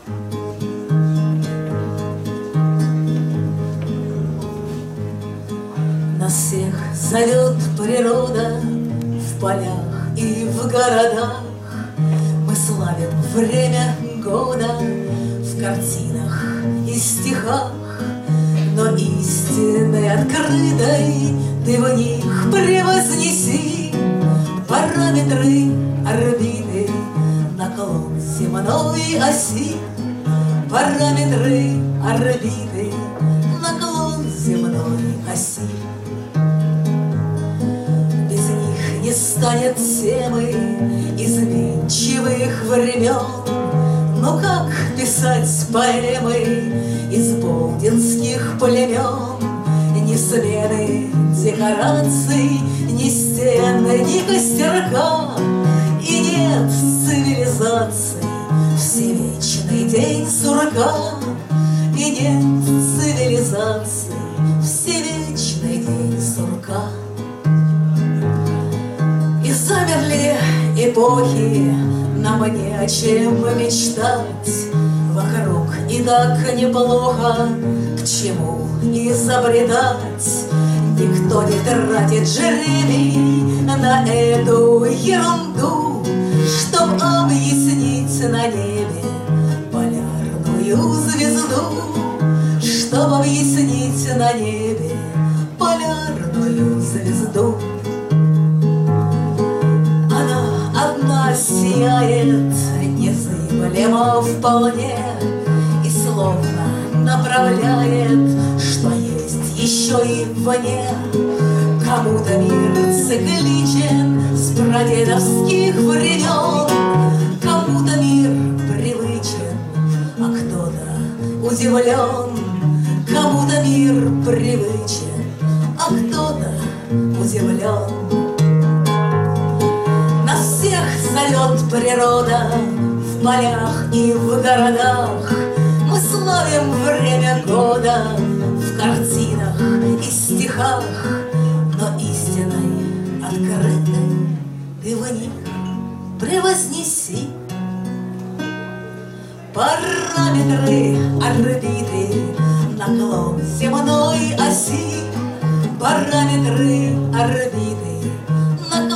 Нас всех зовет природа в полях и в городах. Мы славим время года в картинах и стихах, но истиной открытой ты в них превознеси параметры орбиты, наклон земной оси, параметры орбиты, наклон земной оси. Без них не станет темы изменчивых времен. Но как писать поэмы из болдинских племен? Ни смены декораций, ни стен, ни костерка, и нет цивилизации всевечный день сурка, и нет цивилизации всевечный день сурка. И замерли эпохи, нам не о чем мечтать. Вокруг и так неплохо, к чему изобретать? Никто не тратит жребий на эту ерунду, чтоб объяснить на небе полярную звезду, чтоб объяснить на небе полярную звезду. Одна сияет незыблемо вполне и словно направляет, что есть еще и вне. Кому-то мир цикличен с прадедовских времен, кому-то мир привычен, а кто-то удивлен. Кому-то мир привычен, а кто-то удивлен. Всех зовет природа в полях и в городах. Мы славим время года в картинах и стихах, но истиной открытой ты в них превознеси параметры орбиты, наклон земной оси, параметры орбиты, наклон